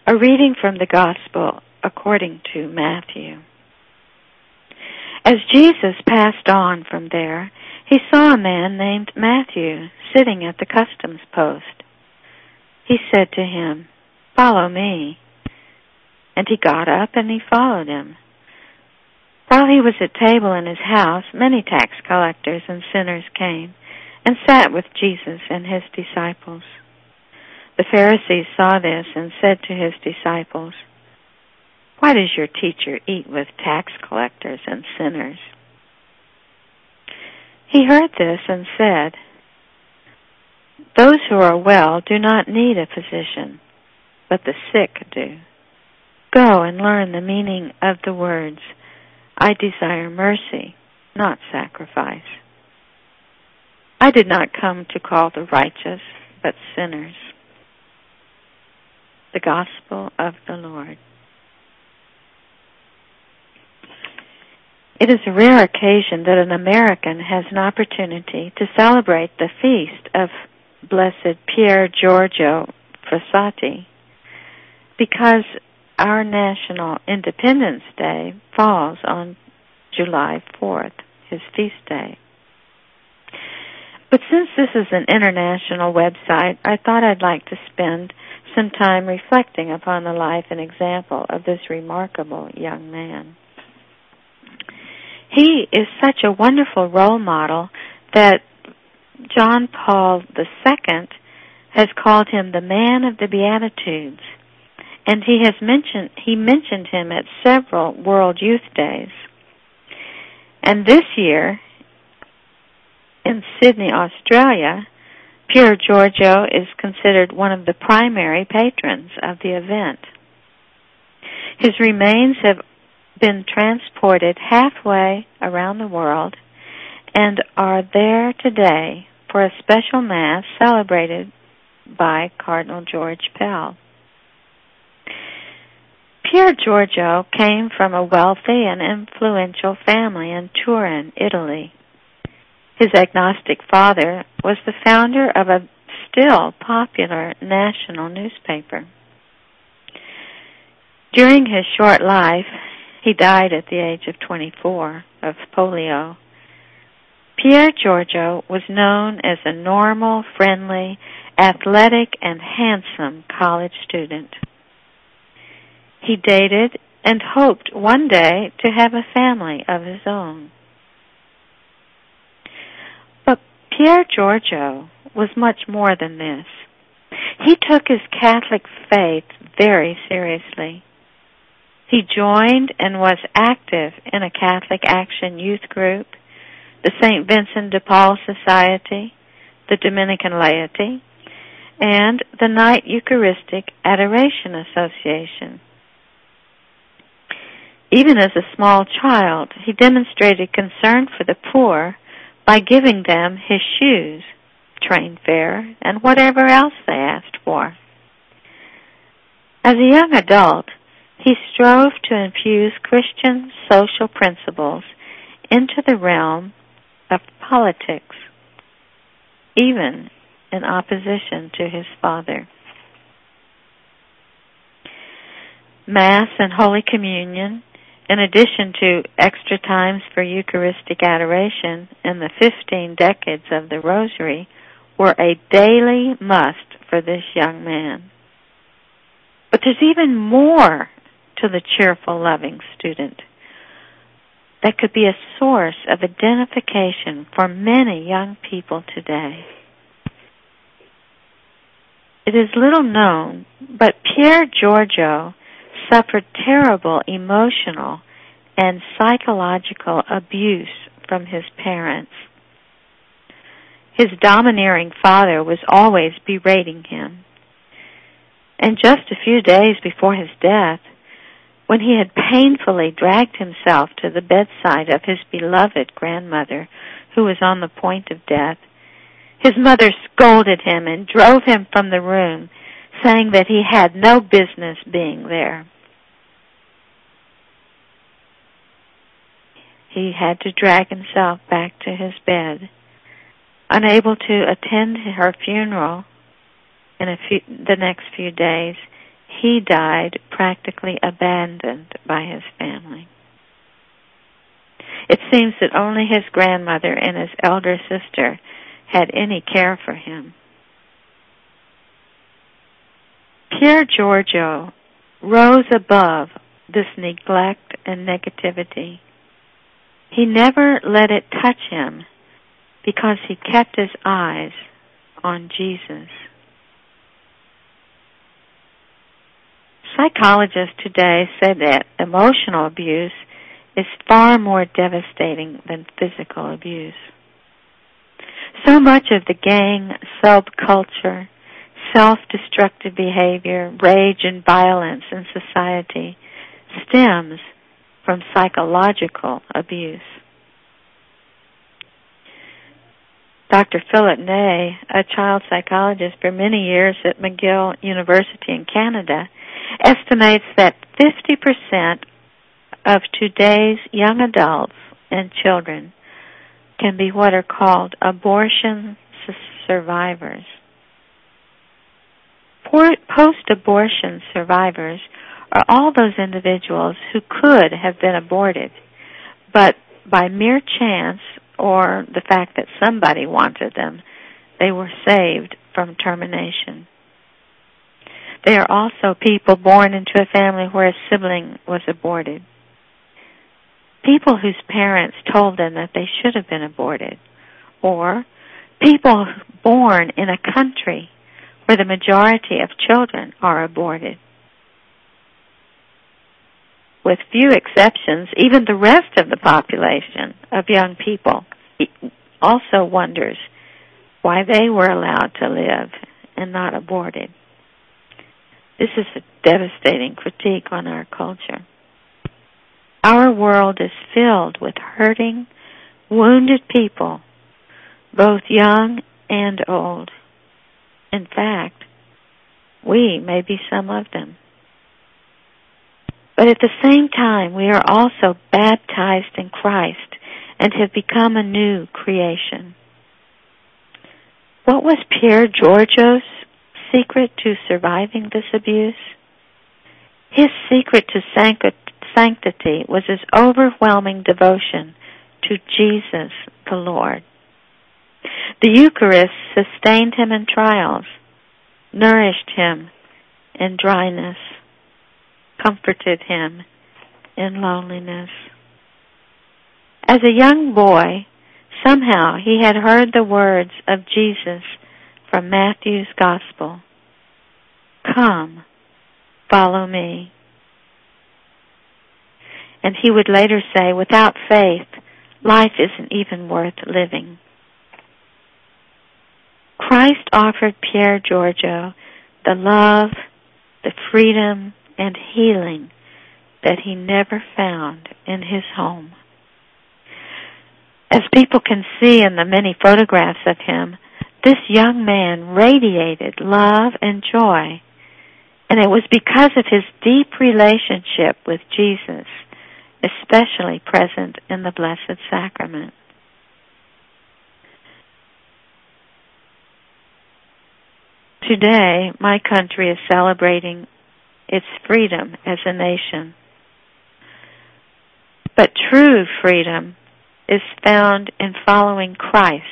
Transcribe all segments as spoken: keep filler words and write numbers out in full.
A reading from the Gospel according to Matthew. As Jesus passed on from there, he saw a man named Matthew sitting at the customs post. He said to him, "Follow me." And he got up and he followed him. While he was at table in his house, many tax collectors and sinners came and sat with Jesus and his disciples. The Pharisees saw this and said to his disciples, "Why does your teacher eat with tax collectors and sinners?" He heard this and said, "Those who are well do not need a physician, but the sick do. Go and learn the meaning of the words, 'I desire mercy, not sacrifice.' I did not come to call the righteous, but sinners." The Gospel of the Lord. It is a rare occasion that an American has an opportunity to celebrate the feast of Blessed Pier Giorgio Frassati, because our National Independence Day falls on July fourth, his feast day. But since this is an international website, I thought I'd like to spend some time reflecting upon the life and example of this remarkable young man. He is such a wonderful role model that John Paul the Second has called him the man of the Beatitudes, and he has mentioned he mentioned him at several World Youth Days. And this year, in Sydney, Australia, Pier Giorgio is considered one of the primary patrons of the event. His remains have been transported halfway around the world and are there today for a special Mass celebrated by Cardinal George Pell. Pier Giorgio came from a wealthy and influential family in Turin, Italy. His agnostic father was the founder of a still popular national newspaper. During his short life, he died at the age of twenty-four of polio. Pier Giorgio was known as a normal, friendly, athletic, and handsome college student. He dated and hoped one day to have a family of his own. But Pier Giorgio was much more than this. He took his Catholic faith very seriously. He joined and was active in a Catholic Action Youth Group, the Saint Vincent de Paul Society, the Dominican Laity, and the Night Eucharistic Adoration Association. Even as a small child, he demonstrated concern for the poor by giving them his shoes, train fare, and whatever else they asked for. As a young adult, he strove to infuse Christian social principles into the realm of politics, even in opposition to his father. Mass and Holy Communion, in addition to extra times for Eucharistic adoration and the fifteen decades of the Rosary, were a daily must for this young man. But there's even more to the cheerful, loving student that could be a source of identification for many young people today. It is little known, but Pier Giorgio suffered terrible emotional and psychological abuse from his parents. His domineering father was always berating him. And just a few days before his death, when he had painfully dragged himself to the bedside of his beloved grandmother, who was on the point of death, his mother scolded him and drove him from the room, saying that he had no business being there. He had to drag himself back to his bed. Unable to attend her funeral in a few, the next few days, he died practically abandoned by his family. It seems that only his grandmother and his elder sister had any care for him. Pier Giorgio rose above this neglect and negativity. He never let it touch him because he kept his eyes on Jesus. Psychologists today say that emotional abuse is far more devastating than physical abuse. So much of the gang subculture, self-destructive behavior, rage and violence in society stems from psychological abuse. Doctor Philip Ney, a child psychologist for many years at McGill University in Canada, estimates that fifty percent of today's young adults and children can be what are called abortion survivors. Post-abortion survivors are all those individuals who could have been aborted, but by mere chance or the fact that somebody wanted them, they were saved from termination. They are also people born into a family where a sibling was aborted. People whose parents told them that they should have been aborted, or people born in a country where the majority of children are aborted. With few exceptions, even the rest of the population of young people also wonders why they were allowed to live and not aborted. This is a devastating critique on our culture. Our world is filled with hurting, wounded people, both young and old. In fact, we may be some of them. But at the same time, we are also baptized in Christ and have become a new creation. What was Pier Giorgio's secret to surviving this abuse? His secret to sanctity was his overwhelming devotion to Jesus the Lord. The Eucharist sustained him in trials, nourished him in dryness, comforted him in loneliness. As a young boy, somehow he had heard the words of Jesus from Matthew's Gospel, "Come, follow me." And he would later say, without faith, life isn't even worth living. Christ offered Pier Giorgio the love, the freedom, and healing that he never found in his home. As people can see in the many photographs of him, this young man radiated love and joy, and it was because of his deep relationship with Jesus, especially present in the Blessed Sacrament. Today, my country is celebrating its freedom as a nation. But true freedom is found in following Christ.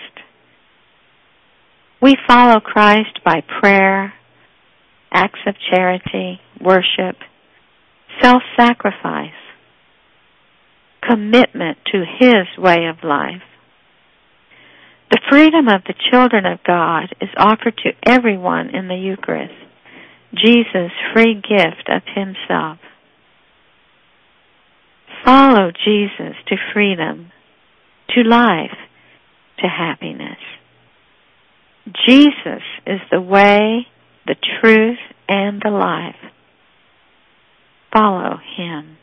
We follow Christ by prayer, acts of charity, worship, self-sacrifice, commitment to His way of life. The freedom of the children of God is offered to everyone in the Eucharist, Jesus' free gift of Himself. Follow Jesus to freedom, to life, to happiness. Jesus is the way, the truth, and the life. Follow Him.